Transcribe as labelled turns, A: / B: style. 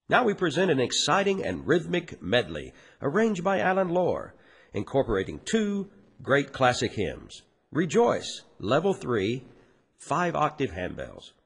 A: Now we present an exciting and rhythmic medley arranged by Alan Lohr, incorporating two great classic hymns, Rejoice, Level 3, 5-octave handbells,